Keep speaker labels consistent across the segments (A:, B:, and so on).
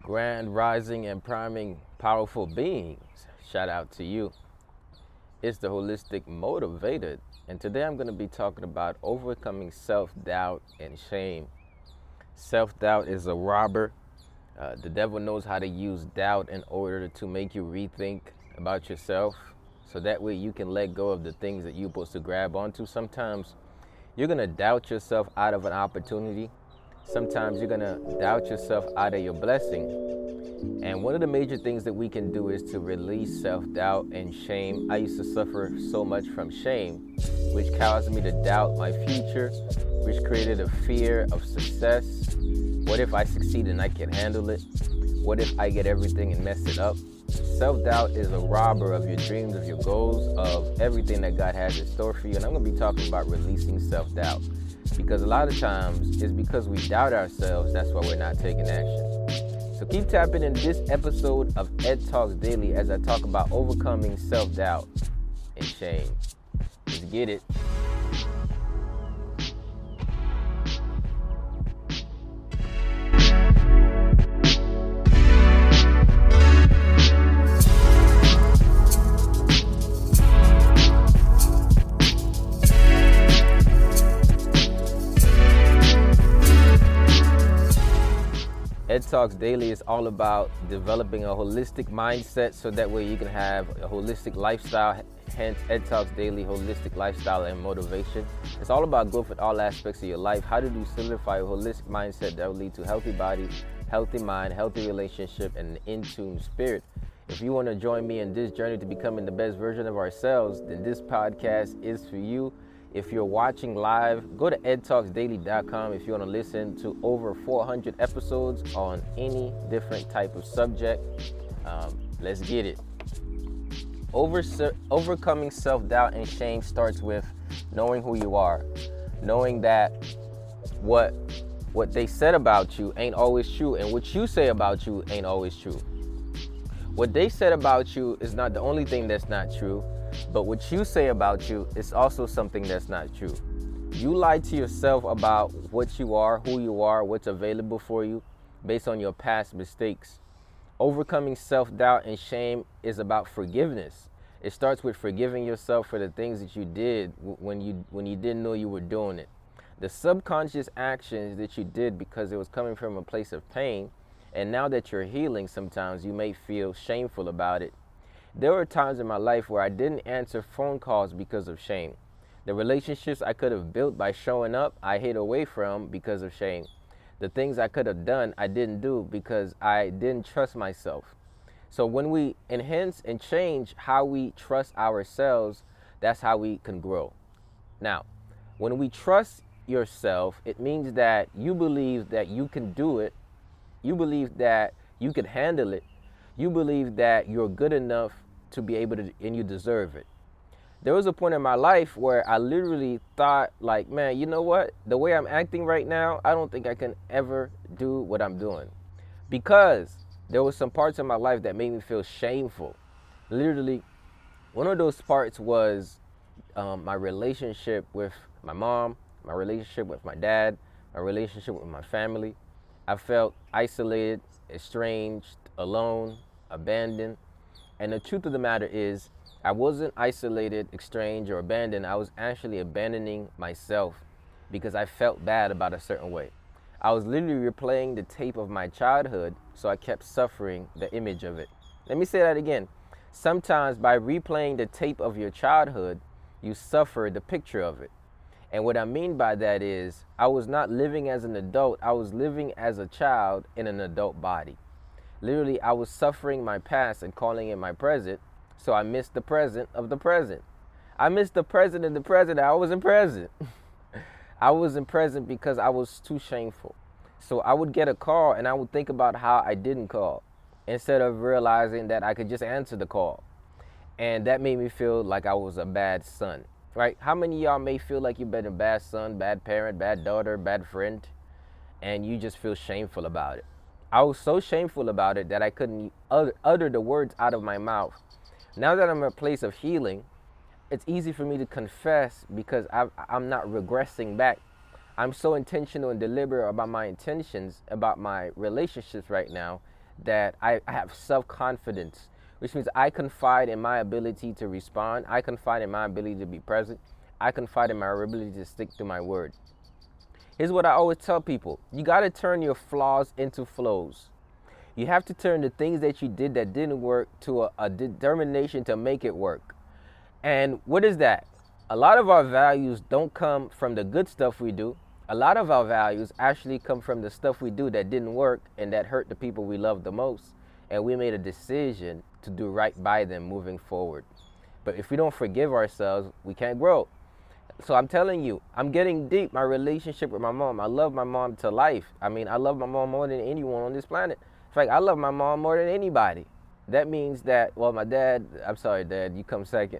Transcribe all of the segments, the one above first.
A: Grand rising and priming powerful beings. Shout out to you. It's the Holistic Motivated, and today I'm going to be talking about overcoming self-doubt and shame. Self-doubt is a robber. The devil knows how to use doubt in order to make you rethink about yourself, so that way you can let go of the things that you're supposed to grab onto. Sometimes you're going to doubt yourself out of an opportunity. Sometimes you're going to doubt yourself out of your blessing. And one of the major things that we can do is to release self-doubt and shame. I used to suffer so much from shame, which caused me to doubt my future, which created a fear of success. What if I succeed and I can't handle it? What if I get everything and mess it up? Self-doubt is a robber of your dreams, of your goals, of everything that God has in store for you. And I'm going to be talking about releasing self-doubt. Because a lot of times it's because we doubt ourselves, that's why we're not taking action. So keep tapping in this episode of Ed Talks Daily as I talk about overcoming self-doubt and shame. Let's get it. Ed Talks Daily is all about developing a holistic mindset so that way you can have a holistic lifestyle, hence Ed Talks Daily, holistic lifestyle and motivation. It's all about growth in all aspects of your life. How do you solidify a holistic mindset that will lead to healthy body, healthy mind, healthy relationship, and an in-tune spirit? If you want to join me in this journey to becoming the best version of ourselves, then this podcast is for you. If you're watching live, go to edtalksdaily.com if you want to listen to over 400 episodes on any different type of subject. Let's get it. Overcoming self-doubt and shame starts with knowing who you are. Knowing that what they said about you ain't always true, and what you say about you ain't always true. What they said about you is not the only thing that's not true. But what you say about you is also something that's not true. You lie to yourself about what you are, who you are, what's available for you based on your past mistakes. Overcoming self-doubt and shame is about forgiveness. It starts with forgiving yourself for the things that you did when you didn't know you were doing it. The subconscious actions that you did because it was coming from a place of pain, and now that you're healing, sometimes you may feel shameful about it. There were times in my life where I didn't answer phone calls because of shame. The relationships I could have built by showing up, I hid away from because of shame. The things I could have done, I didn't do because I didn't trust myself. So when we enhance and change how we trust ourselves, that's how we can grow. Now, when we trust yourself, it means that you believe that you can do it. You believe that you can handle it. You believe that you're good enough to be able to, and you deserve it. There was a point in my life where I literally thought, like, man, you know what? The way I'm acting right now, I don't think I can ever do what I'm doing. Because there was some parts of my life that made me feel shameful. Literally, one of those parts was my relationship with my mom, my relationship with my dad, my relationship with my family. I felt isolated, estranged, alone, abandoned. And the truth of the matter is, I wasn't isolated, estranged, or abandoned. I was actually abandoning myself because I felt bad about a certain way. I was literally replaying the tape of my childhood, so I kept suffering the image of it. Let me say that again. Sometimes by replaying the tape of your childhood, you suffer the picture of it. And what I mean by that is, I was not living as an adult. I was living as a child in an adult body. Literally, I was suffering my past and calling it my present, so I missed the present of the present. I missed the present of the present. I wasn't present. I wasn't present because I was too shameful. So I would get a call and I would think about how I didn't call instead of realizing that I could just answer the call. And that made me feel like I was a bad son, right? How many of y'all may feel like you've been a bad son, bad parent, bad daughter, bad friend, and you just feel shameful about it? I was so shameful about it that I couldn't utter the words out of my mouth. Now that I'm in a place of healing, it's easy for me to confess because I'm not regressing back. I'm so intentional and deliberate about my intentions, about my relationships right now, that I have self-confidence, which means I confide in my ability to respond. I confide in my ability to be present. I confide in my ability to stick to my word. Here's what I always tell people. You got to turn your flaws into flows. You have to turn the things that you did that didn't work to a determination to make it work. And what is that? A lot of our values don't come from the good stuff we do. A lot of our values actually come from the stuff we do that didn't work and that hurt the people we love the most. And we made a decision to do right by them moving forward. But if we don't forgive ourselves, we can't grow. So I'm telling you, I'm getting deep. My relationship with my mom, I love my mom to life. I mean, I love my mom more than anyone on this planet. In fact, I love my mom more than anybody. That means that, well, my dad, I'm sorry, Dad, you come second.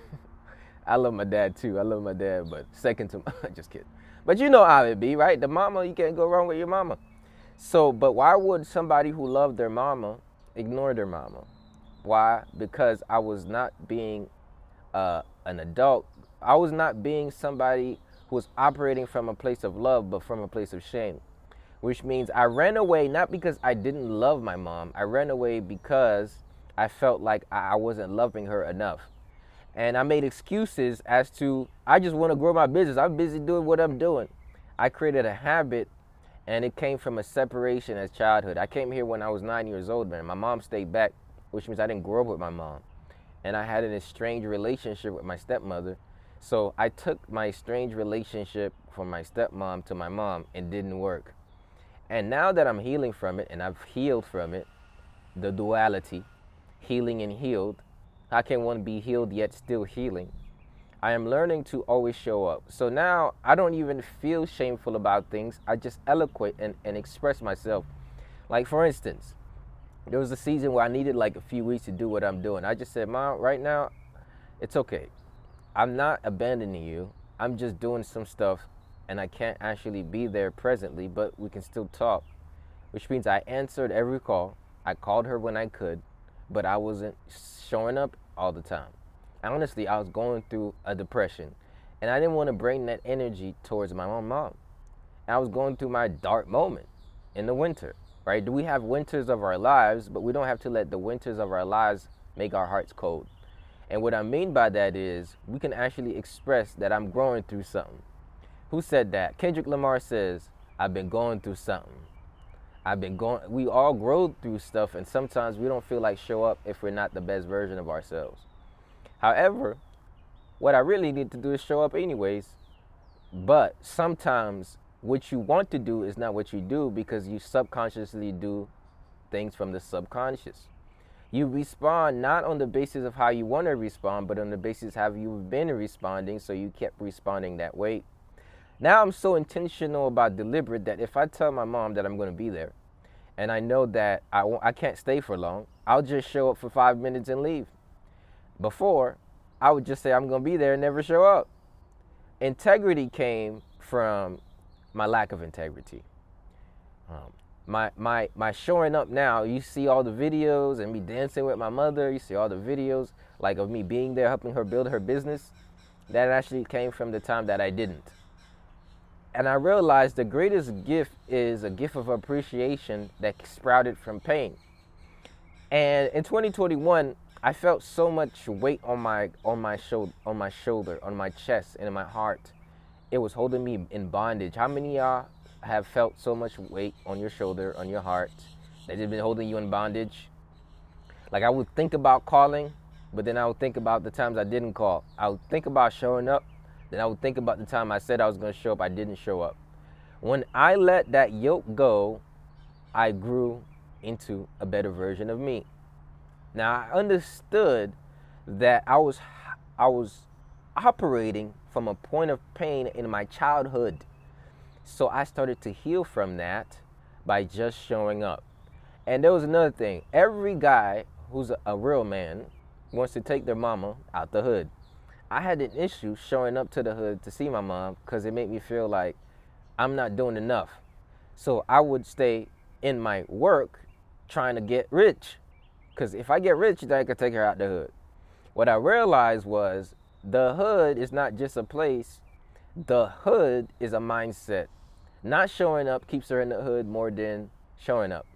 A: I love my dad too. I love my dad, but second to just kidding. But you know how it be, right? The mama, you can't go wrong with your mama. So, but why would somebody who loved their mama ignore their mama? Why? Because I was not being an adult. I was not being somebody who was operating from a place of love, but from a place of shame. Which means I ran away not because I didn't love my mom. I ran away because I felt like I wasn't loving her enough. And I made excuses as to, I just want to grow my business. I'm busy doing what I'm doing. I created a habit, and it came from a separation as childhood. I came here when I was 9 years old, man. My mom stayed back, which means I didn't grow up with my mom. And I had an estranged relationship with my stepmother. So I took my estranged relationship from my stepmom to my mom. It didn't work. And now that I'm healing from it, and I've healed from it, the duality, healing and healed, how can one be healed yet still healing? I am learning to always show up. So now I don't even feel shameful about things. I just eloquate and express myself. Like, for instance, there was a season where I needed like a few weeks to do what I'm doing. I just said, Mom, right now, it's okay. I'm not abandoning you. I'm just doing some stuff and I can't actually be there presently, but we can still talk. Which means I answered every call. I called her when I could, but I wasn't showing up all the time. Honestly, I was going through a depression and I didn't want to bring that energy towards my own mom. I was going through my dark moment in the winter, right? Do we have winters of our lives, but we don't have to let the winters of our lives make our hearts cold. And what I mean by that is we can actually express that I'm growing through something. Who said that? Kendrick Lamar says, I've been going through something. We all grow through stuff, and sometimes we don't feel like show up if we're not the best version of ourselves. However, what I really need to do is show up anyways. But sometimes what you want to do is not what you do because you subconsciously do things from the subconscious. You respond not on the basis of how you want to respond, but on the basis of how you've been responding, so you kept responding that way. Now I'm so intentional about deliberate that if I tell my mom that I'm going to be there and I know that I can't stay for long, I'll just show up for 5 minutes and leave. Before, I would just say I'm going to be there and never show up. Integrity came from my lack of integrity. My showing up now, you see all the videos and me dancing with my mother, you see all the videos like of me being there helping her build her business. That actually came from the time that I didn't. And I realized the greatest gift is a gift of appreciation that sprouted from pain. And in 2021, I felt so much weight on my shoulder, on my chest, and in my heart. It was holding me in bondage. How many of y'all have felt so much weight on your shoulder, on your heart, that it's been holding you in bondage? Like, I would think about calling, but then I would think about the times I didn't call. I would think about showing up, then I would think about the time I said I was going to show up, I didn't show up. When I let that yoke go, I grew into a better version of me. Now, I understood that I was operating from a point of pain in my childhood. So I started to heal from that by just showing up. And there was another thing. Every guy who's a real man wants to take their mama out the hood. I had an issue showing up to the hood to see my mom because it made me feel like I'm not doing enough. So I would stay in my work trying to get rich. Because if I get rich, then I can take her out the hood. What I realized was the hood is not just a place. The hood is a mindset. Not showing up keeps her in the hood more than showing up.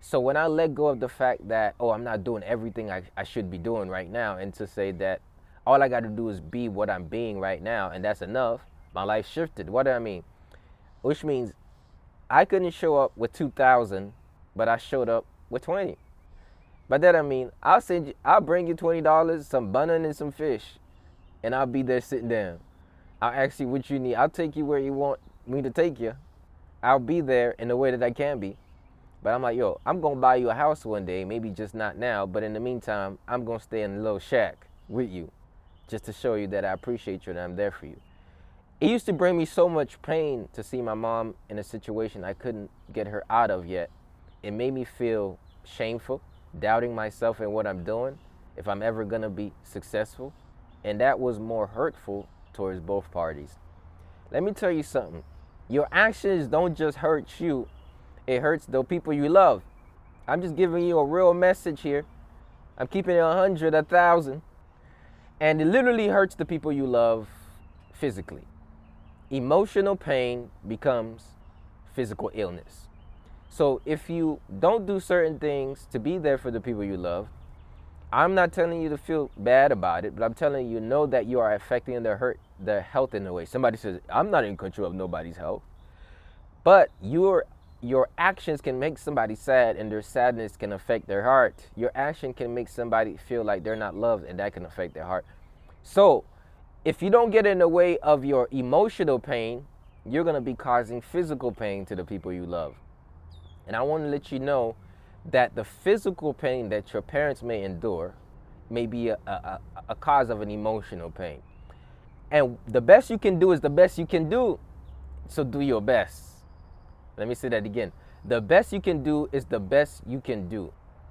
A: So when I let go of the fact that, oh, I'm not doing everything I should be doing right now, and to say that all I got to do is be what I'm being right now, and that's enough, my life shifted. What do I mean? Which means I couldn't show up with 2,000, but I showed up with 20. By that I mean, I'll bring you $20, some bun and some fish, and I'll be there sitting down. I'll ask you what you need. I'll take you where you want me to take you. I'll be there in the way that I can be. But I'm like, yo, I'm going to buy you a house one day, maybe just not now, but in the meantime, I'm going to stay in a little shack with you just to show you that I appreciate you and I'm there for you. It used to bring me so much pain to see my mom in a situation I couldn't get her out of yet. It made me feel shameful, doubting myself and what I'm doing, if I'm ever going to be successful. And that was more hurtful towards both parties. Let me tell you something. Your actions don't just hurt you, it hurts the people you love. I'm just giving you a real message here. I'm keeping it 100, 1,000. And it literally hurts the people you love physically. Emotional pain becomes physical illness. So if you don't do certain things to be there for the people you love, I'm not telling you to feel bad about it, but I'm telling you, know that you are affecting their health in a way. Somebody says, I'm not in control of nobody's health. But your actions can make somebody sad, and their sadness can affect their heart. Your action can make somebody feel like they're not loved, and that can affect their heart. So if you don't get in the way of your emotional pain, you're going to be causing physical pain to the people you love. And I want to let you know that the physical pain that your parents may endure may be a cause of an emotional pain. And the best you can do is the best you can do. So do your best. Let me say that again. The best you can do is the best you can do.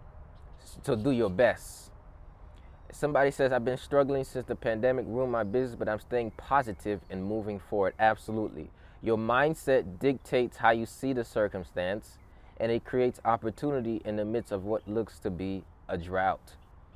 A: So do your best. Somebody says, I've been struggling since the pandemic ruined my business, but I'm staying positive and moving forward. Absolutely. Your mindset dictates how you see the circumstance, and it creates opportunity in the midst of what looks to be a drought.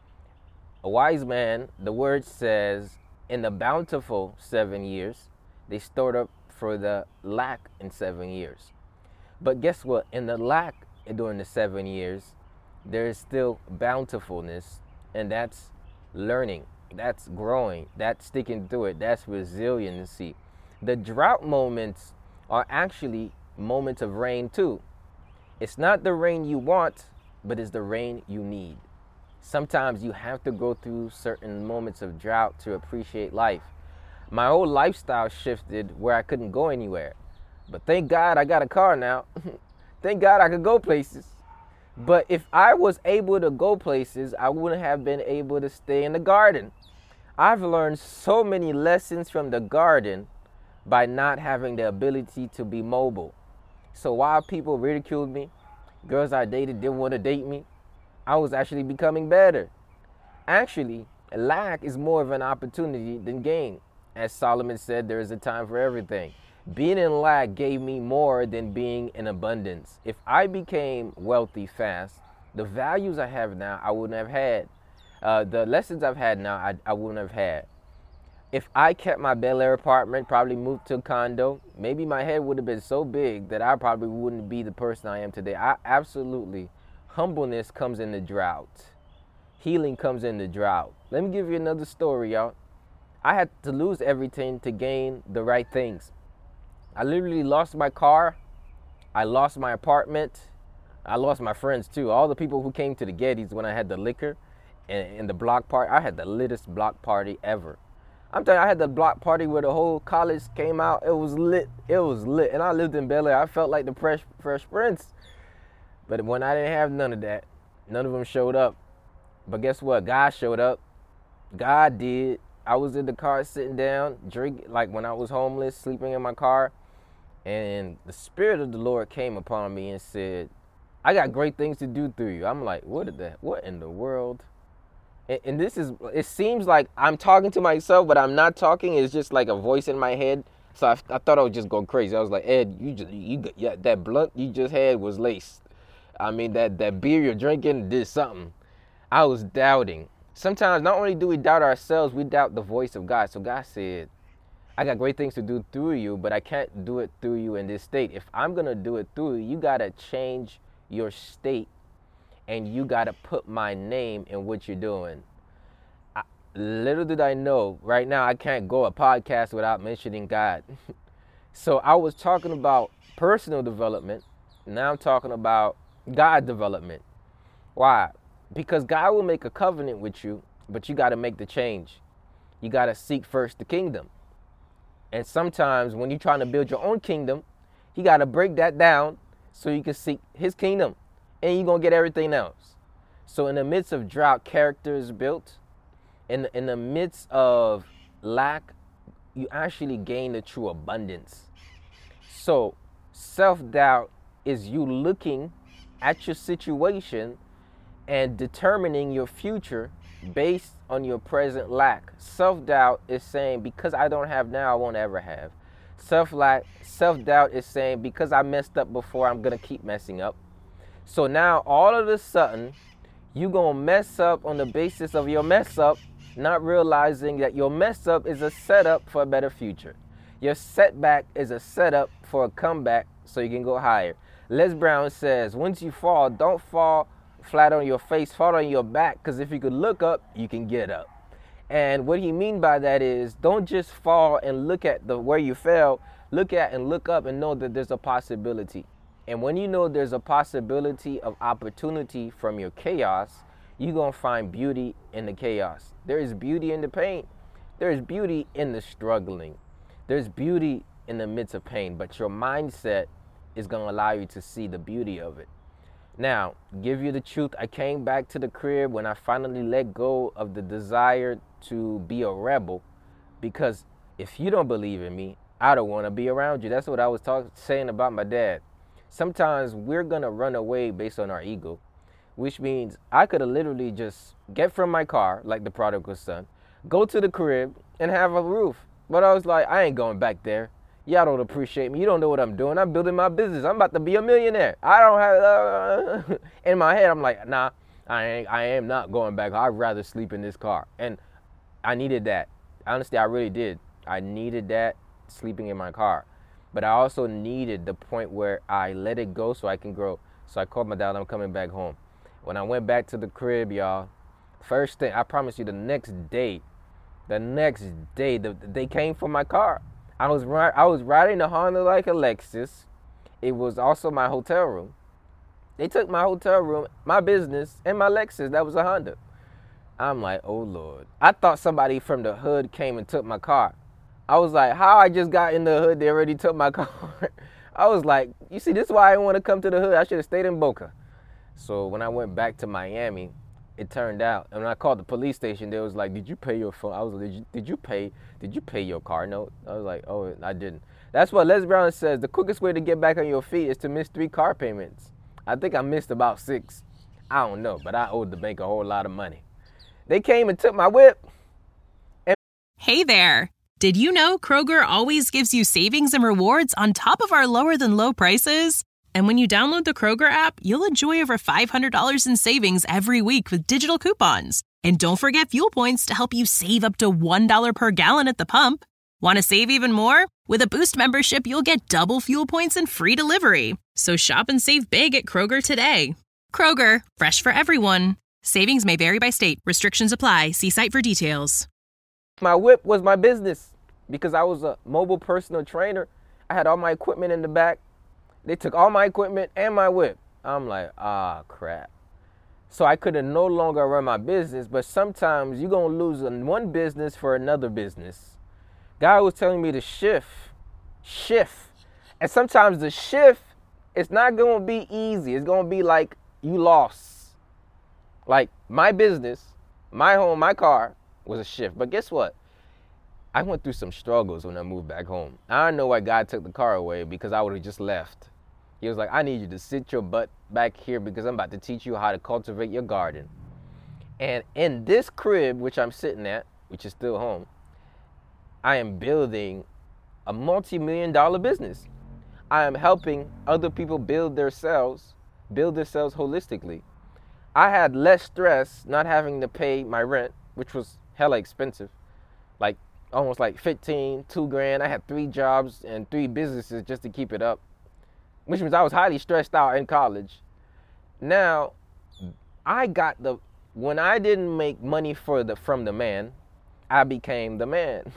A: A wise man, the word says, in the bountiful 7 years, they stored up for the lack in 7 years. But guess what? In the lack during the 7 years, there is still bountifulness, and that's learning, that's growing, that's sticking through it, that's resiliency. The drought moments are actually moments of rain too. It's not the rain you want, but it's the rain you need. Sometimes you have to go through certain moments of drought to appreciate life. My whole lifestyle shifted where I couldn't go anywhere. But thank God I got a car now. Thank God I could go places. But if I was able to go places, I wouldn't have been able to stay in the garden. I've learned so many lessons from the garden by not having the ability to be mobile. So while people ridiculed me, girls I dated didn't want to date me, I was actually becoming better. Actually, lack is more of an opportunity than gain. As Solomon said, there is a time for everything. Being in lack gave me more than being in abundance. If I became wealthy fast, the values I have now, I wouldn't have had. The lessons I've had now, I wouldn't have had. If I kept my Bel Air apartment, probably moved to a condo, maybe my head would have been so big that I probably wouldn't be the person I am today. Absolutely. Humbleness comes in the drought. Healing comes in the drought. Let me give you another story, y'all. I had to lose everything to gain the right things. I literally lost my car. I lost my apartment. I lost my friends too. All the people who came to the Gettys when I had the liquor and the block party. I had the littest block party ever. I'm telling you, I had the block party where the whole college came out. It was lit. It was lit. And I lived in Bel Air. I felt like the Fresh Prince. But when I didn't have none of that, none of them showed up. But guess what? God showed up. God did. I was in the car sitting down, drinking, like when I was homeless, sleeping in my car. And the Spirit of the Lord came upon me and said, I got great things to do through you. I'm like, what in the world? And this is, it seems like I'm talking to myself, but I'm not talking. It's just like a voice in my head. So I thought I was just going crazy. I was like, Ed, that blunt you just had was laced. I mean, that beer you're drinking did something. I was doubting. Sometimes not only do we doubt ourselves, we doubt the voice of God. So God said, I got great things to do through you, but I can't do it through you in this state. If I'm going to do it through you, you got to change your state and you got to put my name in what you're doing. Little did I know, right now I can't go a podcast without mentioning God. So I was talking about personal development. Now I'm talking about God development. Why? Because God will make a covenant with you, but you got to make the change. You got to seek first the kingdom. And sometimes when you're trying to build your own kingdom, you got to break that down so you can seek his kingdom, and you're going to get everything else. So in the midst of drought, character is built. In the midst of lack, you actually gain the true abundance. So self-doubt is you looking at your situation and determining your future based on your present lack. Self-doubt is saying, because I don't have now, I won't ever have. Self-doubt is saying, because I messed up before, I'm going to keep messing up. So now all of a sudden, you're going to mess up on the basis of your mess up, not realizing that your mess up is a setup for a better future. Your setback is a setup for a comeback so you can go higher. Les Brown says, once you fall, don't fall flat on your face, fall on your back, because if you could look up, you can get up. And what he mean by that is, don't just fall and look at where you fell, look at and look up and know that there's a possibility. And when you know there's a possibility of opportunity from your chaos, you're going to find beauty in the chaos. There is beauty in the pain. There is beauty in the struggling. There's beauty in the midst of pain, but your mindset is going to allow you to see the beauty of it. Now, give you the truth, I came back to the crib when I finally let go of the desire to be a rebel, because if you don't believe in me, I don't want to be around you. That's what I was saying about my dad. Sometimes we're going to run away based on our ego, which means I could have literally just get from my car, like the prodigal son, go to the crib and have a roof. But I was like, I ain't going back there. Y'all don't appreciate me. You don't know what I'm doing. I'm building my business. I'm about to be a millionaire. I don't have, in my head, I'm like, nah, I am not going back. I'd rather sleep in this car. And I needed that. Honestly, I really did. I needed that, sleeping in my car. But I also needed the point where I let it go so I can grow. So I called my dad, I'm coming back home. When I went back to the crib, y'all, first thing, I promise you, the next day, they came for my car. I was riding a Honda like a Lexus. It was also my hotel room. They took my hotel room, my business, and my Lexus. That was a Honda. I'm like, oh, Lord. I thought somebody from the hood came and took my car. I was like, how I just got in the hood, they already took my car. I was like, you see, this is why I didn't want to come to the hood. I should have stayed in Boca. So when I went back to Miami, it turned out, and when I called the police station, they was like, did you pay your phone? I was like, did you pay your car note? I was like, oh, I didn't. That's what Les Brown says. The quickest way to get back on your feet is to miss 3 car payments. I think I missed about 6. I don't know, but I owed the bank a whole lot of money. They came and took my whip.
B: Hey there. Did you know Kroger always gives you savings and rewards on top of our lower than low prices? And when you download the Kroger app, you'll enjoy over $500 in savings every week with digital coupons. And don't forget fuel points to help you save up to $1 per gallon at the pump. Want to save even more? With a Boost membership, you'll get double fuel points and free delivery. So shop and save big at Kroger today. Kroger, fresh for everyone. Savings may vary by state. Restrictions apply. See site for details.
A: My whip was my business because I was a mobile personal trainer. I had all my equipment in the back. They took all my equipment and my whip. I'm like, crap. So I could no longer run my business, but sometimes you're going to lose one business for another business. God was telling me to shift. And sometimes the shift, it's not going to be easy. It's going to be like you lost. Like my business, my home, my car was a shift. But guess what? I went through some struggles when I moved back home. I don't know why God took the car away, because I would have just left. He was like, I need you to sit your butt back here because I'm about to teach you how to cultivate your garden. And in this crib, which I'm sitting at, which is still home, I am building a multi-million-dollar business. I am helping other people build themselves holistically. I had less stress not having to pay my rent, which was hella expensive. Like almost like 15, $2,000. I had 3 jobs and 3 businesses just to keep it up, which means I was highly stressed out in college. Now, when I didn't make money from the man, I became the man.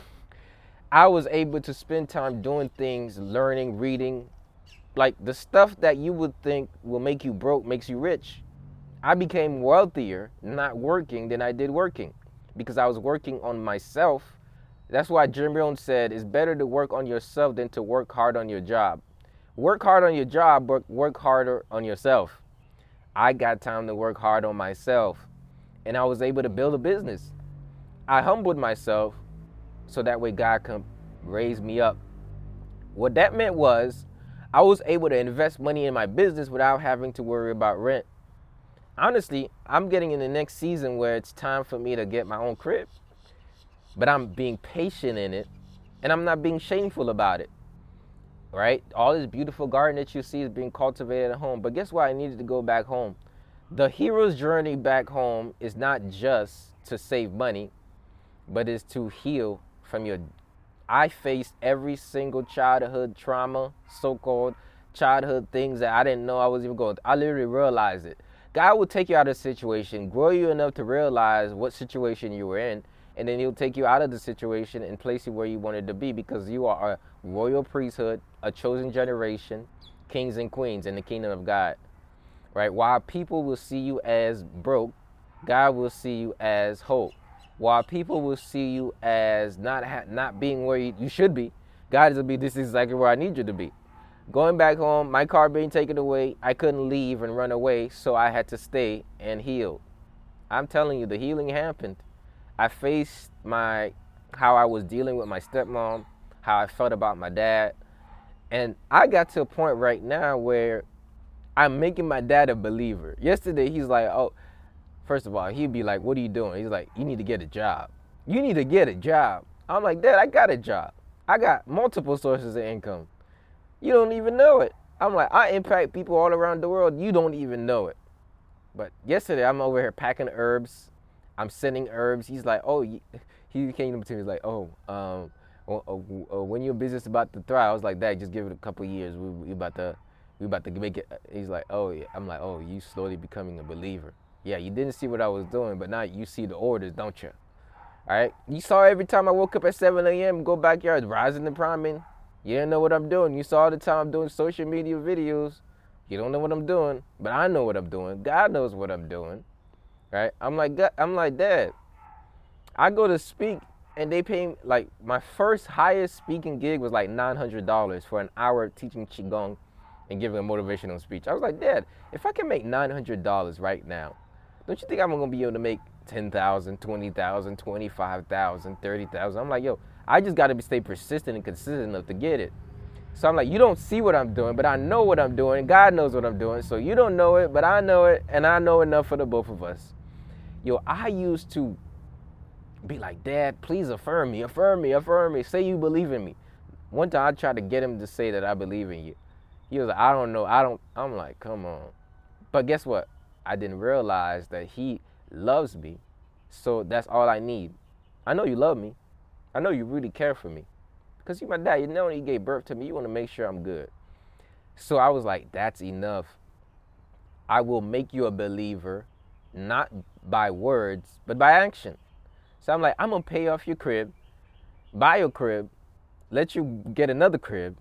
A: I was able to spend time doing things, learning, reading, like the stuff that you would think will make you broke makes you rich. I became wealthier not working than I did working because I was working on myself. That's why Jim Rohn said it's better to work on yourself than to work hard on your job. Work hard on your job, but work harder on yourself. I got time to work hard on myself, and I was able to build a business. I humbled myself so that way God can raise me up. What that meant was I was able to invest money in my business without having to worry about rent. Honestly, I'm getting in the next season where it's time for me to get my own crib. But I'm being patient in it, and I'm not being shameful about it, right? All this beautiful garden that you see is being cultivated at home. But guess what? I needed to go back home. The hero's journey back home is not just to save money, but is to heal from your... I faced every single childhood trauma, so-called childhood things that I didn't know I was even going through. I literally realized it. God will take you out of a situation, grow you enough to realize what situation you were in, and then he'll take you out of the situation and place you where you wanted to be because you are a royal priesthood, a chosen generation, kings and queens in the kingdom of God, right? While people will see you as broke, God will see you as hope. While people will see you as not being where you should be, God will be, this is exactly where I need you to be. Going back home, my car being taken away, I couldn't leave and run away, so I had to stay and heal. I'm telling you, the healing happened. I faced how I was dealing with my stepmom, how I felt about my dad, and I got to a point right now where I'm making my dad a believer. Yesterday, he's like, oh, first of all, he'd be like, what are you doing? He's like, you need to get a job. You need to get a job. I'm like, Dad, I got a job. I got multiple sources of income. You don't even know it. I'm like, I impact people all around the world. You don't even know it. But yesterday, I'm over here packing herbs. I'm sending herbs. He's like, oh, he came to me. He's like, when your business about to thrive? I was like, Dad, just give it a couple of years. We about to make it. He's like, oh, yeah. I'm like, oh, you slowly becoming a believer. Yeah, you didn't see what I was doing, but now you see the orders, don't you? All right? You saw every time I woke up at 7 a.m., go backyard, rising and priming. You didn't know what I'm doing. You saw all the time I'm doing social media videos. You don't know what I'm doing, but I know what I'm doing. God knows what I'm doing, right? I'm like, Dad, I go to speak, and they pay me, like, my first highest speaking gig was like $900 for an hour teaching Qigong and giving a motivational speech. I was like, Dad, if I can make $900 right now, don't you think I'm going to be able to make $10,000, $20,000, $25,000, $30,000? I'm like, yo, I just got to stay persistent and consistent enough to get it. So I'm like, you don't see what I'm doing, but I know what I'm doing. God knows what I'm doing. So you don't know it, but I know it, and I know enough for the both of us. Yo, I used to be like, Dad, please affirm me, affirm me, affirm me. Say you believe in me. One time I tried to get him to say that I believe in you. He was like, I don't know. I'm like, come on. But guess what? I didn't realize that he loves me. So that's all I need. I know you love me. I know you really care for me. Because you're my dad. You know when you gave birth to me, you want to make sure I'm good. So I was like, that's enough. I will make you a believer, not by words, but by action. So I'm like, I'm going to pay off your crib, buy your crib, let you get another crib,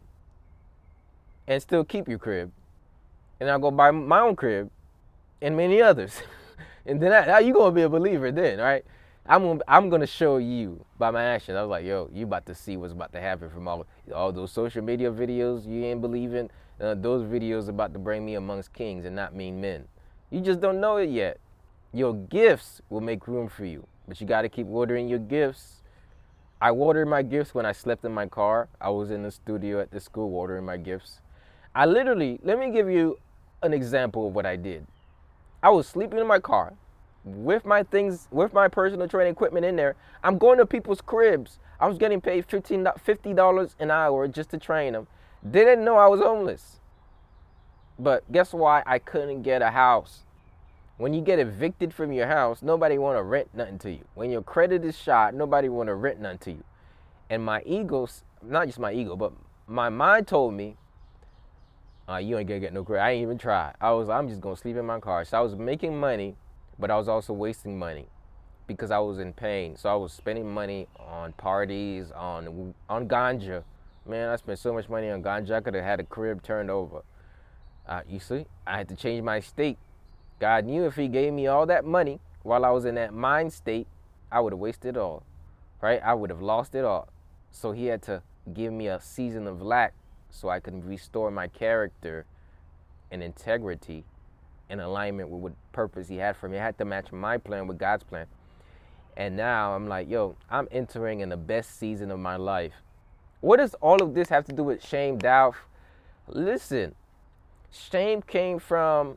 A: and still keep your crib. And I'll go buy my own crib and many others. And then now you're going to be a believer then, right? I'm going to show you by my action. I was like, yo, you about to see what's about to happen from all those social media videos you ain't believing. Those videos about to bring me amongst kings and not mean men. You just don't know it yet. Your gifts will make room for you, but you got to keep watering your gifts. I watered my gifts when I slept in my car. I was in the studio at the school watering my gifts. I literally, let me give you an example of what I did. I was sleeping in my car with my things, with my personal training equipment in there. I'm going to people's cribs. I was getting paid $50 an hour just to train them. Didn't know I was homeless. But guess why? I couldn't get a house. When you get evicted from your house, nobody want to rent nothing to you. When your credit is shot, nobody want to rent nothing to you. And my ego, not just my ego, but my mind told me, you ain't gonna get no credit. I ain't even try. I'm just gonna sleep in my car. So I was making money but I was also wasting money because I was in pain. So I was spending money on parties, on ganja. Man, I spent so much money on ganja. I could have had a crib turned over. You see, I had to change my state. God knew if he gave me all that money while I was in that mind state, I would have wasted it all, right? I would have lost it all. So he had to give me a season of lack so I can restore my character and integrity in alignment with what purpose he had for me. I had to match my plan with God's plan. And now I'm like, yo, I'm entering in the best season of my life. What does all of this have to do with shame, doubt? Listen, shame came from,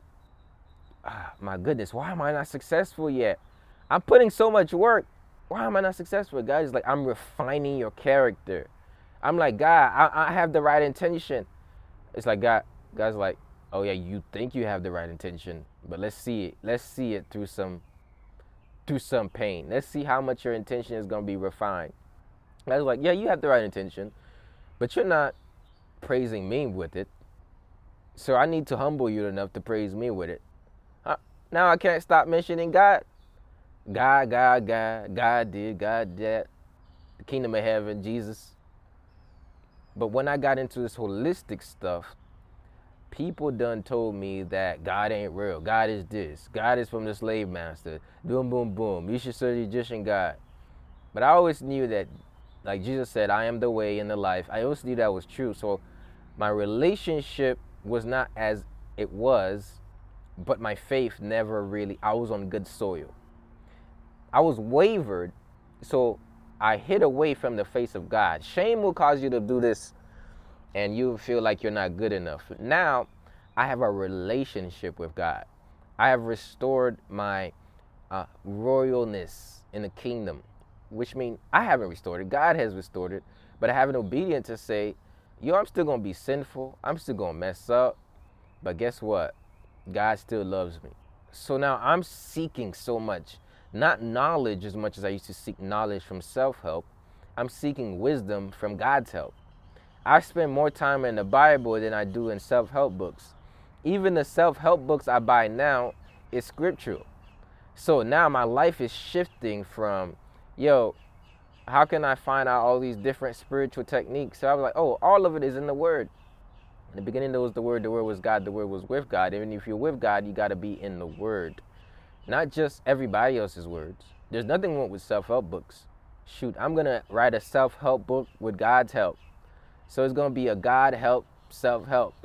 A: my goodness, why am I not successful yet? I'm putting so much work. Why am I not successful? God is like, I'm refining your character. I'm like, God, I have the right intention. It's like God's like, oh yeah, you think you have the right intention, but let's see it. Let's see it through some pain. Let's see how much your intention is gonna be refined. God's like, yeah, you have the right intention, but you're not praising me with it. So I need to humble you enough to praise me with it. Now I can't stop mentioning God. God did, God that, the kingdom of heaven, Jesus. But when I got into this holistic stuff, people done told me that God ain't real. God is this. God is from the slave master. Boom, boom, boom. You should serve the Egyptian God. But I always knew that, like Jesus said, I am the way and the life. I always knew that was true. So my relationship was not as it was, but my faith never really, I was on good soil. I was wavered, so I hid away from the face of God. Shame will cause you to do this, and you feel like you're not good enough. Now, I have a relationship with God. I have restored my royalness in the kingdom, which means I haven't restored it. God has restored it, but I have an obedience to say, yo, I'm still going to be sinful. I'm still going to mess up, but guess what? God still loves me. So now I'm seeking so much, not knowledge as much as I used to seek knowledge from self-help. I'm seeking wisdom from God's help. I spend more time in the Bible than I do in self-help books. Even the self-help books I buy now is scriptural. So now my life is shifting from, yo, how can I find out all these different spiritual techniques? So I was like, oh, all of it is in the Word. In the beginning, there was the Word was God, the Word was with God. Even if you're with God, you got to be in the Word. Not just everybody else's words. There's nothing wrong with self-help books. Shoot, I'm going to write a self-help book with God's help. So it's going to be a God help, self-help.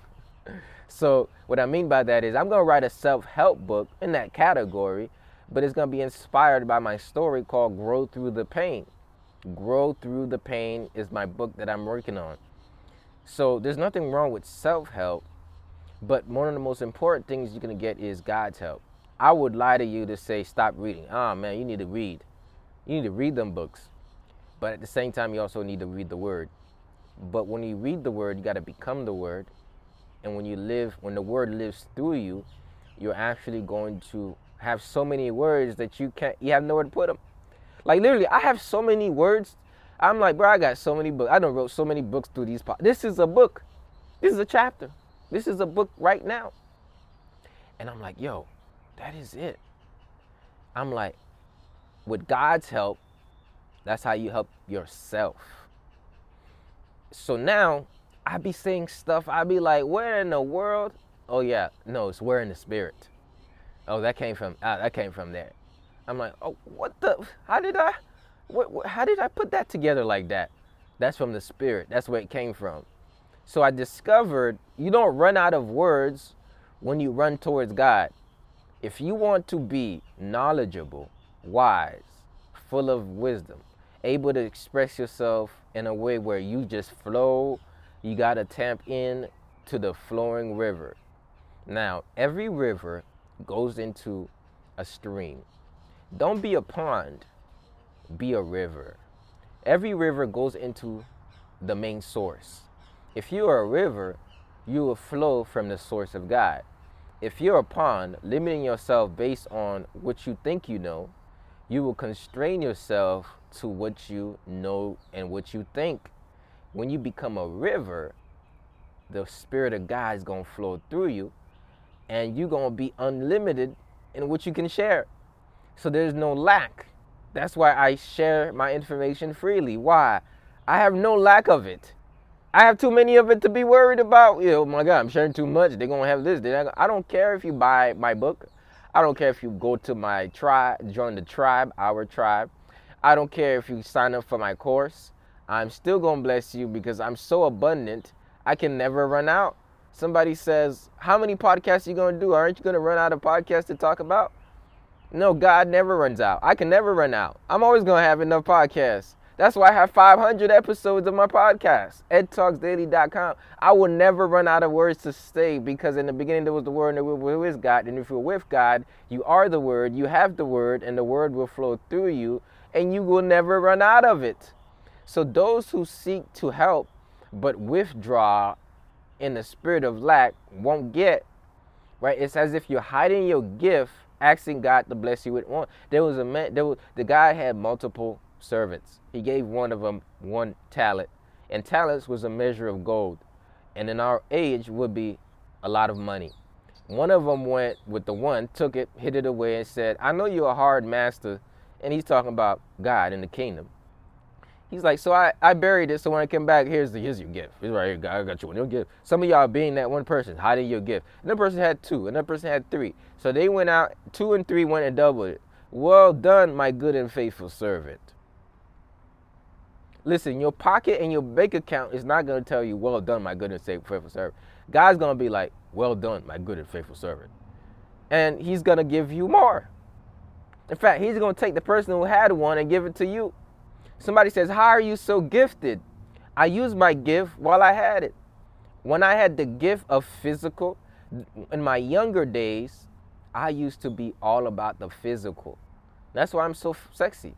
A: So what I mean by that is I'm going to write a self-help book in that category, but it's going to be inspired by my story called Grow Through the Pain. Grow Through the Pain is my book that I'm working on. So there's nothing wrong with self-help, but one of the most important things you're going to get is God's help. I would lie to you to say stop reading. Man, you need to read. You need to read them books. But at the same time, you also need to read the Word. But when you read the Word, you got to become the Word. And when the Word lives through you, you're actually going to have so many words that you have nowhere to put them. Like literally, I have so many words. I'm like, bro, I got so many books. I done wrote so many books through these. This is a book. This is a chapter. This is a book right now. And I'm like, yo, that is it. I'm like, with God's help, that's how you help yourself. So now I be saying stuff. I be like, where in the world? Oh yeah, no, it's where in the spirit. Oh, that came from there. I'm like, oh, what the? How did I put that together like that? That's from the spirit. That's where it came from. So I discovered you don't run out of words when you run towards God. If you want to be knowledgeable, wise, full of wisdom, able to express yourself in a way where you just flow, you got to tap in to the flowing river. Now, every river goes into a stream. Don't be a pond, be a river. Every river goes into the main source. If you are a river, you will flow from the source of God. If you're a pond, limiting yourself based on what you think you know, you will constrain yourself to what you know and what you think. When you become a river, the Spirit of God is going to flow through you, and you're going to be unlimited in which you can share. So there's no lack. That's why I share my information freely. Why? I have no lack of it. I have too many of it to be worried about. Oh my God, I'm sharing too much. They're going to have this. I don't care if you buy my book. I don't care if you go to my tribe, join the tribe, our tribe. I don't care if you sign up for my course. I'm still going to bless you because I'm so abundant. I can never run out. Somebody says, how many podcasts are you going to do? Aren't you going to run out of podcasts to talk about? No, God never runs out. I can never run out. I'm always going to have enough podcasts. That's why I have 500 episodes of my podcast, edtalksdaily.com. I will never run out of words to say because in the beginning there was the Word and the Word was God. And if you're with God, you are the Word, you have the Word, and the Word will flow through you, and you will never run out of it. So those who seek to help but withdraw in the spirit of lack won't get, right? It's as if you're hiding your gift, asking God to bless you with one. The guy had multiple servants. He gave one of them 1 talent, and talents was a measure of gold, and in our age would be a lot of money. One of them went with the one, took it, hid it away, and said, I know you're a hard master. And he's talking about God and the kingdom. He's like, so I buried it, so when I come back, here's your gift. He's right here, God, I got you one gift. Some of y'all being that one person, hiding your gift. Another person had 2, another person had 3. So they went out, 2 and 3 went and doubled it. Well done, my good and faithful servant. Listen, your pocket and your bank account is not going to tell you, well done, my good and faithful servant. God's going to be like, well done, my good and faithful servant. And he's going to give you more. In fact, he's going to take the person who had one and give it to you. Somebody says, how are you so gifted? I used my gift while I had it. When I had the gift of physical, in my younger days, I used to be all about the physical. That's why I'm so sexy.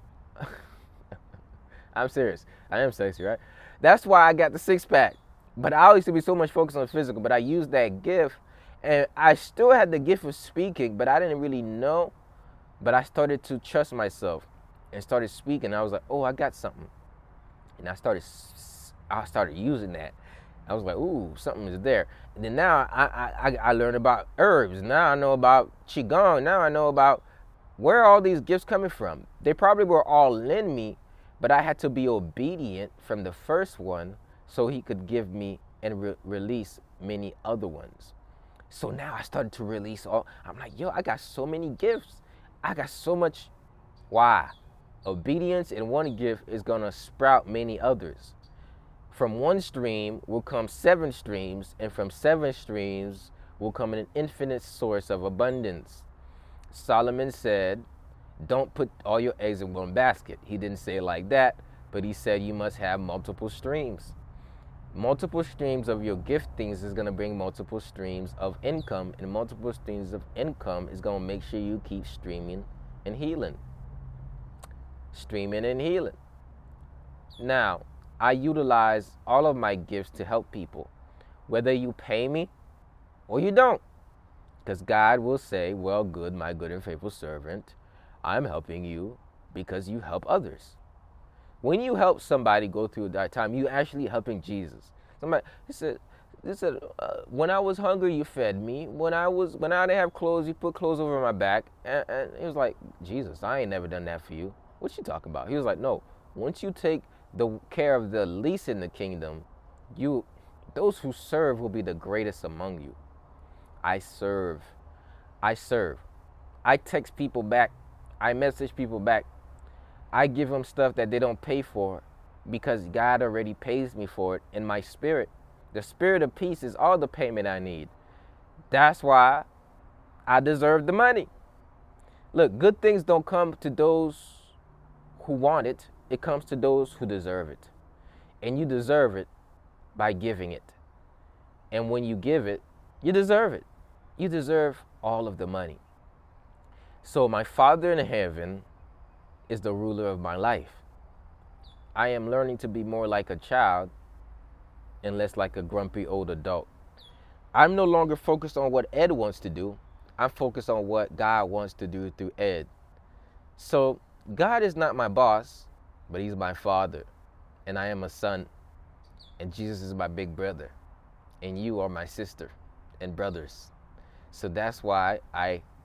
A: I'm serious. I am sexy, right? That's why I got the 6-pack. But I used to be so much focused on the physical, but I used that gift. And I still had the gift of speaking, but I didn't really know. But I started to trust myself and started speaking. I was like, oh, I got something. And I started using that. I was like, ooh, something is there. And then now I learned about herbs. Now I know about Qigong. Now I know about where are all these gifts coming from. They probably were all in me, but I had to be obedient from the first one so he could give me and release many other ones. So now I started to release all. I'm like, yo, I got so many gifts. I got so much. Why? Obedience in one gift is going to sprout many others. From one stream will come 7 streams, and from 7 streams will come an infinite source of abundance. Solomon said, don't put all your eggs in one basket. He didn't say it like that, but he said you must have multiple streams. Multiple streams of your giftings is going to bring multiple streams of income, and multiple streams of income is going to make sure you keep streaming and healing. Streaming and healing. Now, I utilize all of my gifts to help people, whether you pay me or you don't. Because God will say, well, good, my good and faithful servant, I'm helping you because you help others. When you help somebody go through that time, you're actually helping Jesus. Somebody said, when I was hungry, you fed me. When I didn't have clothes, you put clothes over my back. And it was like, Jesus, I ain't never done that for you. What you talking about? He was like, no, once you take the care of the least in the kingdom, those who serve will be the greatest among you. I serve. I text people back. I message people back. I give them stuff that they don't pay for because God already pays me for it in my spirit. The spirit of peace is all the payment I need. That's why I deserve the money. Look, good things don't come to those who want it. It comes to those who deserve it. And you deserve it by giving it. And when you give it, you deserve it. You deserve all of the money. So my Father in heaven is the ruler of my life. I am learning to be more like a child and less like a grumpy old adult. I'm no longer focused on what Ed wants to do. I'm focused on what God wants to do through Ed. So God is not my boss, but he's my father. And I am a son. And Jesus is my big brother. And you are my sister and brothers. So that's why I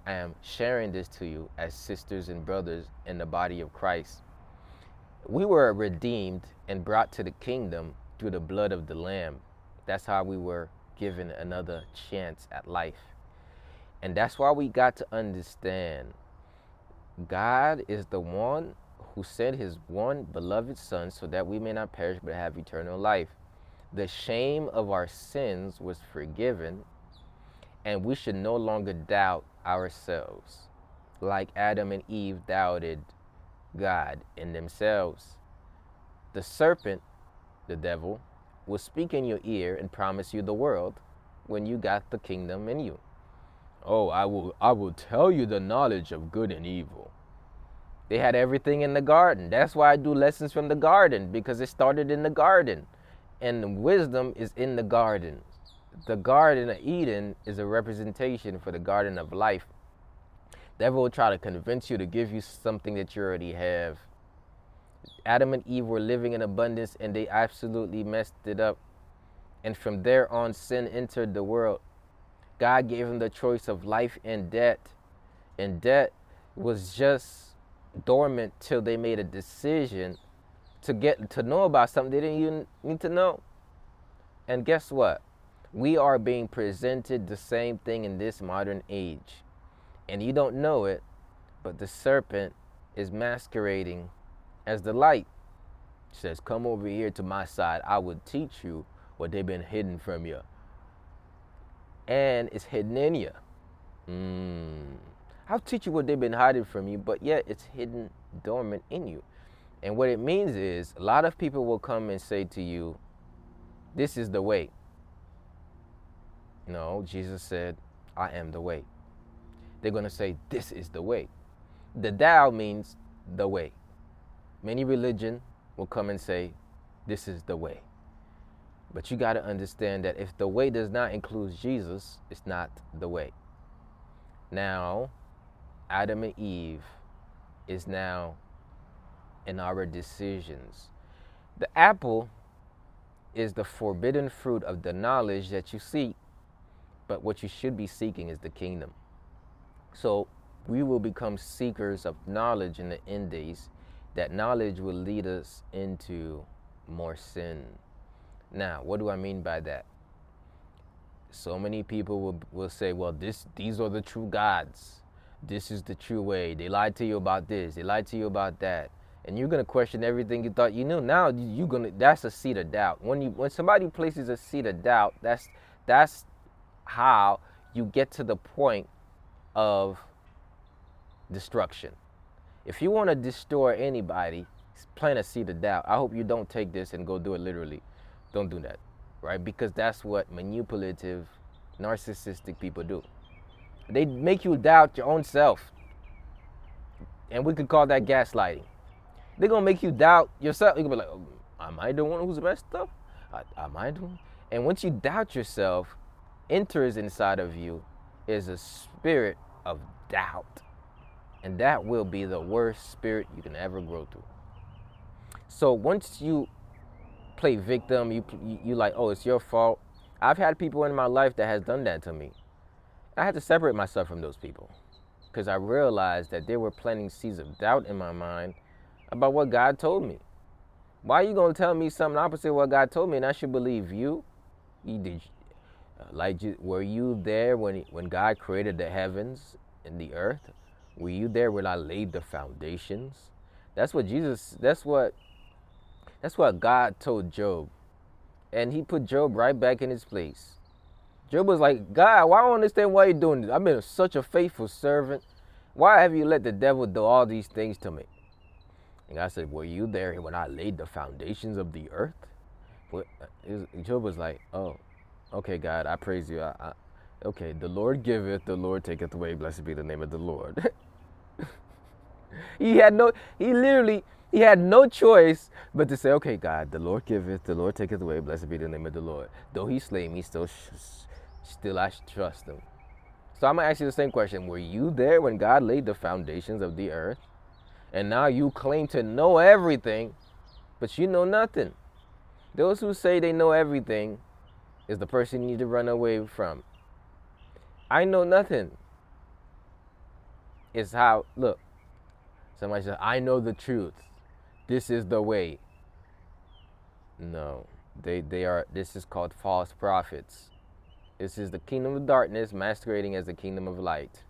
A: I am sharing this to you as sisters and brothers in the body of Christ. We were redeemed and brought to the kingdom through the blood of the Lamb. That's how we were given another chance at life. And that's why we got to understand God is the one who sent his one beloved Son so that we may not perish but have eternal life. The shame of our sins was forgiven, and we should no longer doubt ourselves like Adam and Eve doubted God in themselves. The serpent, the devil, will speak in your ear and promise you the world when you got the kingdom in you. Oh, I will tell you the knowledge of good and evil. They had everything in the garden. That's why I do lessons from the garden, because it started in the garden. And wisdom is in the garden. The Garden of Eden is a representation for the garden of life. The devil will try to convince you to give you something that you already have. Adam and Eve were living in abundance, and they absolutely messed it up. And from there on, sin entered the world. God gave them the choice of life and death. And death was just dormant till they made a decision to get to know about something they didn't even need to know. And guess what? We are being presented the same thing in this modern age. And you don't know it, but the serpent is masquerading as the light. It says, come over here to my side. I will teach you what they've been hidden from you. And it's hidden in you. I'll teach you what they've been hiding from you, but yet it's hidden dormant in you. And what it means is a lot of people will come and say to you, this is the way. No, Jesus said, I am the way. They're going to say, this is the way. The Tao means the way. Many religion will come and say, this is the way. But you got to understand that if the way does not include Jesus, it's not the way. Now, Adam and Eve is now in our decisions. The apple is the forbidden fruit of the knowledge that you seek, but what you should be seeking is the kingdom. So we will become seekers of knowledge in the end days. That knowledge will lead us into more sin. Now, what do I mean by that? So many people will say, well, these are the true gods. This is the true way. They lied to you about this. They lied to you about that. And you're going to question everything you thought you knew. Now that's a seed of doubt. When somebody places a seed of doubt, that's how you get to the point of destruction. If you want to destroy anybody, plant a seed of doubt. I hope you don't take this and go do it literally. Don't do that, right? Because that's what manipulative, narcissistic people do. They make you doubt your own self. And we could call that gaslighting. They're going to make you doubt yourself. You're going to be like, oh, am I the one who's messed up? Am I the one? And once you doubt yourself, enters inside of you is a spirit of doubt. And that will be the worst spirit you can ever grow through. So once you play victim, you like, oh, it's your fault. I've had people in my life that has done that to me. I had to separate myself from those people because I realized that they were planting seeds of doubt in my mind about what God told me. Why are you going to tell me something opposite of what God told me and I should believe you? Were you there when God created the heavens and the earth? Were you there when I laid the foundations? That's what God told Job. And he put Job right back in his place. Job was like, God, why I don't understand why you're doing this? I've been such a faithful servant. Why have you let the devil do all these things to me? And God said, were you there when I laid the foundations of the earth? Job was like, oh, okay, God, I praise you. Okay, the Lord giveth, the Lord taketh away. Blessed be the name of the Lord. He had no choice but to say, okay, God, the Lord giveth, the Lord taketh away. Blessed be the name of the Lord. Though he slay me, still I trust him. So I'm going to ask you the same question. Were you there when God laid the foundations of the earth? And now you claim to know everything, but you know nothing. Those who say they know everything is the person you need to run away from. I know nothing. It's how, look, somebody says, I know the truth. This is the way. No, this is called false prophets. This is the kingdom of darkness masquerading as the kingdom of light.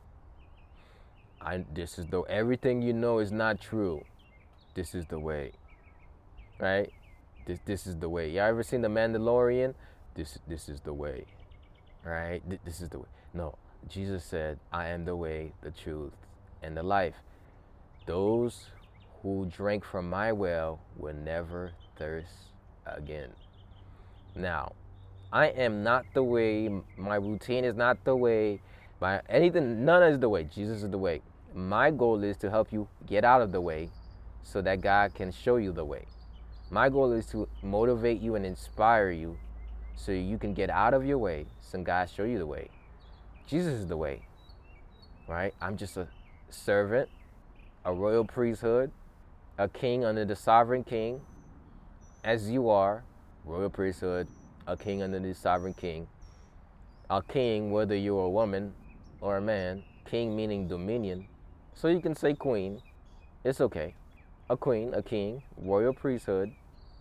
A: This is the, everything you know is not true. This is the way, right? This is the way. You ever seen The Mandalorian? This is the way, right? This is the way. No, Jesus said, I am the way, the truth, and the life. Those who drink from my well will never thirst again. Now, I am not the way. My routine is not the way. None is the way. Jesus is the way. My goal is to help you get out of the way so that God can show you the way. My goal is to motivate you and inspire you so you can get out of your way so God show you the way. Jesus is the way, right? I'm just a servant, a royal priesthood, a king under the sovereign king, as you are, royal priesthood, a king under the sovereign king. A king, whether you're a woman or a man, king meaning dominion. So you can say queen, it's okay. A queen, a king, royal priesthood,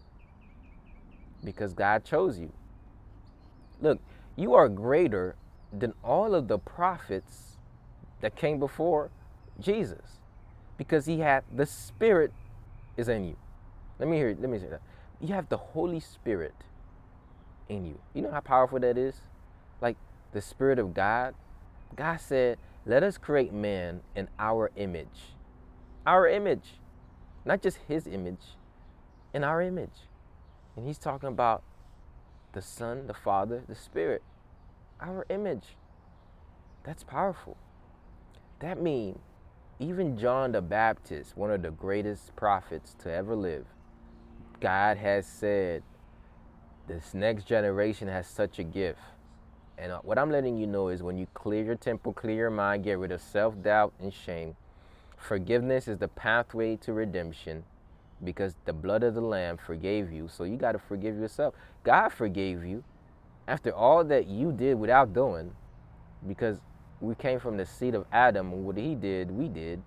A: because God chose you. Look, you are greater than all of the prophets that came before Jesus, because he had, the Spirit is in you. Let me say that. You have the Holy Spirit in you. You know how powerful that is? Like the Spirit of God. God said, let us create man in our image. Our image. Not just his image, in our image. And he's talking about the Son, the Father, the Spirit. Our image. That's powerful. That means even John the Baptist, one of the greatest prophets to ever live, God has said, this next generation has such a gift. And what I'm letting you know is when you clear your temple, clear your mind, get rid of self-doubt and shame, forgiveness is the pathway to redemption, because the blood of the Lamb forgave you. So you got to forgive yourself. God forgave you after all that you did without doing, because we came from the seed of Adam, and what he did, we did.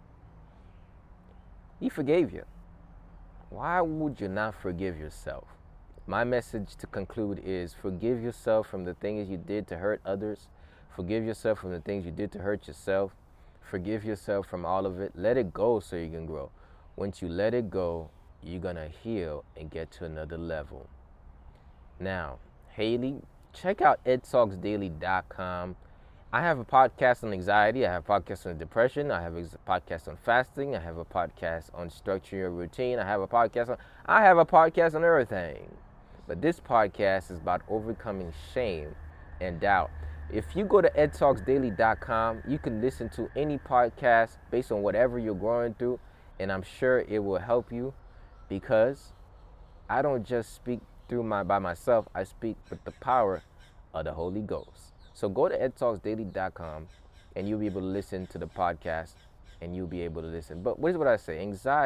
A: He forgave you. Why would you not forgive yourself? My message to conclude is forgive yourself from the things you did to hurt others. Forgive yourself from the things you did to hurt yourself. Forgive yourself from all of it. Let it go so you can grow. Once you let it go, you're going to heal and get to another level. Now, Haley, check out edtalksdaily.com. I have a podcast on anxiety. I have a podcast on depression. I have a podcast on fasting. I have a podcast on structuring your routine. I have a podcast on everything. But this podcast is about overcoming shame and doubt. If you go to edtalksdaily.com, you can listen to any podcast based on whatever you're going through, and I'm sure it will help you, because I don't just speak by myself. I speak with the power of the Holy Ghost. So go to edtalksdaily.com and you'll be able to listen to the podcast, and you'll be able to listen. But what is what I say?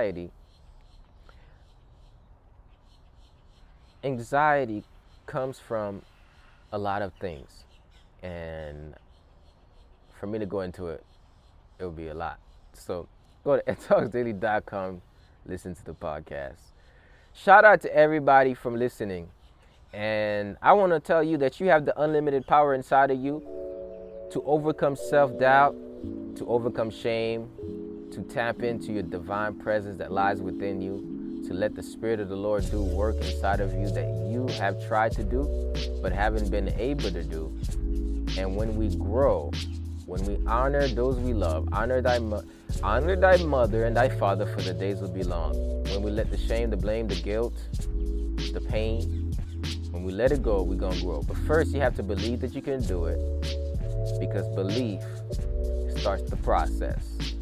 A: Anxiety comes from a lot of things. And for me to go into it, it would be a lot. So go to edtalksdaily.com, listen to the podcast. Shout out to everybody from listening. And I want to tell you that you have the unlimited power inside of you to overcome self-doubt, to overcome shame, to tap into your divine presence that lies within you, to let the Spirit of the Lord do work inside of you that you have tried to do but haven't been able to do. And when we grow, when we honor those we love, honor thy mother and thy father, for the days will be long. When we let the shame, the blame, the guilt, the pain, when we let it go, we're going to grow. But first, you have to believe that you can do it, because belief starts the process.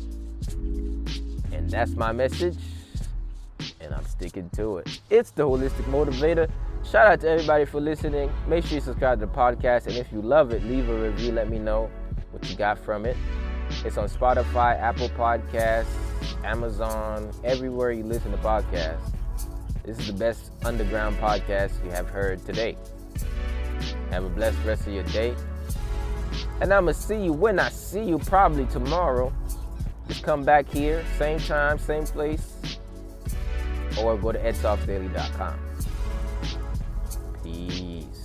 A: And that's my message, and I'm sticking to it. It's the Holistic Motivator. Shout out to everybody for listening. Make sure you subscribe to the podcast, and if you love it, leave a review. Let me know what you got from it. It's on Spotify, Apple Podcasts, Amazon, everywhere you listen to podcasts. This is the best underground podcast you have heard today. Have a blessed rest of your day. And I'm going to see you when I see you, probably tomorrow. Just come back here, same time, same place, or go to edtalksdaily.com. Peace.